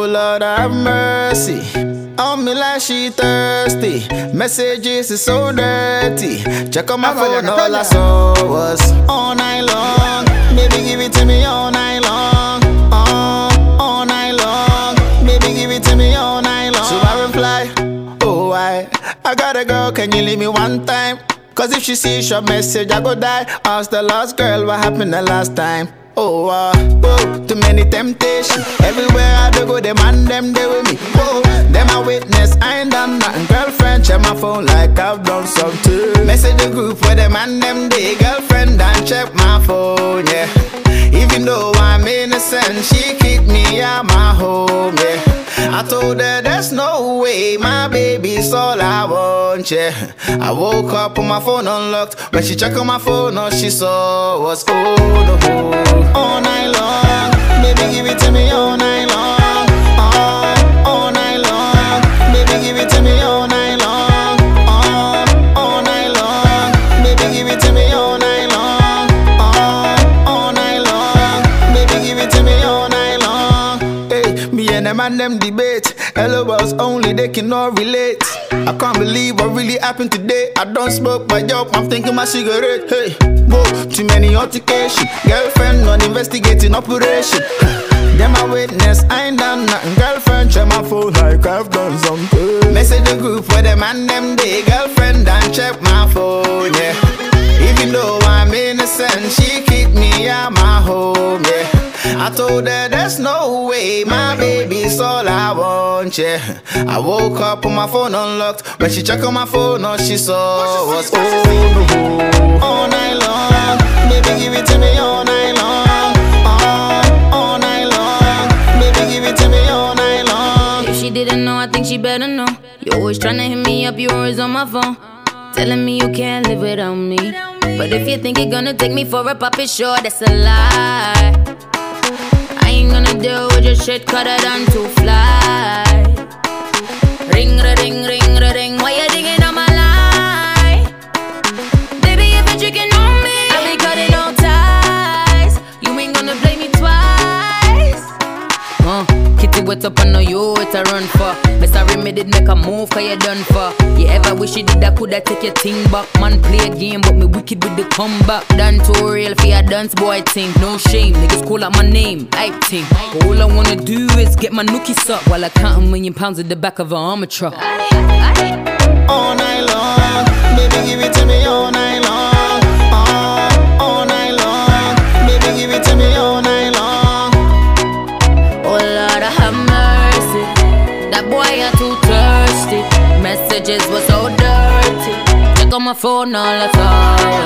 Lord have mercy on me like she thirsty. Messages is so dirty. Check on my phone, all I saw was all night long. Baby, give it to me all night long. All night long. Baby, give it to me all night long. So I reply, oh I got a girl, can you leave me one time? Cause if she sees your message, I go die. Ask the last girl what happened the last time. Oh, too many temptations. Everywhere I go, them and them, they with me. Whoa, them a witness, I ain't done nothing. Girlfriend, check my phone like I've done something. Message the group where them and them, they girlfriend, and check my phone, yeah. Even though I'm innocent, she kicked me out my home, yeah. I told her there's no way, my baby's all I want, yeah. I woke up with my phone unlocked. When she checked on my phone, all she saw was oh no. All night long, baby give it to me all night long. All night long, baby give it to me all night long. All night long, baby give it to me all night long. All night long, baby give it to me all night long. Hey, me and them and them debate. LOLs only, they cannot relate. I can't believe what really happened today. I don't smoke my job, I'm thinking my cigarette. Hey, whoa, too many altercation. Girlfriend on investigating operation. Them a witness, I ain't done nothing. Girlfriend check my phone like I've done something. Message the group where them and them they girlfriend and check my phone, yeah. Even though I'm innocent, she kicked me out my home, yeah. I told her there's no way, my baby's all I want, yeah. I woke up with my phone unlocked. When she checked on my phone, all she saw was oh, all night long. Baby, give it to me all night long. All night long. Baby, give it to me all night long. If she didn't know, I think she better know. You always tryna hit me up, you always on my phone, telling me you can't live without me. But if you think you're gonna take me for a puppet show, that's a lie. I ain't gonna deal with your shit, cut it on to fly. Ring, ring, ring, ring, why you digging on my line? Baby, if you're tricking on me, I'll be cutting all ties. You ain't gonna play me twice. Kitty wet up, I know you what to run for. Miss I me did make a move, cause you done for. You ever wish you did, I coulda take your thing back. Man play a game, but me wicked with the comeback. Done too real for your dance boy thing. No shame, niggas call out my name, hype thing. But all I wanna do is get my nookies up while I count £1,000,000 at the back of an armor truck. All night long, baby give it to me all night long. All night long, baby give it to me all night long. Oh Lord, I have mercy. That boy are too thirsty. Messages were so dirty. Check on my phone all the time.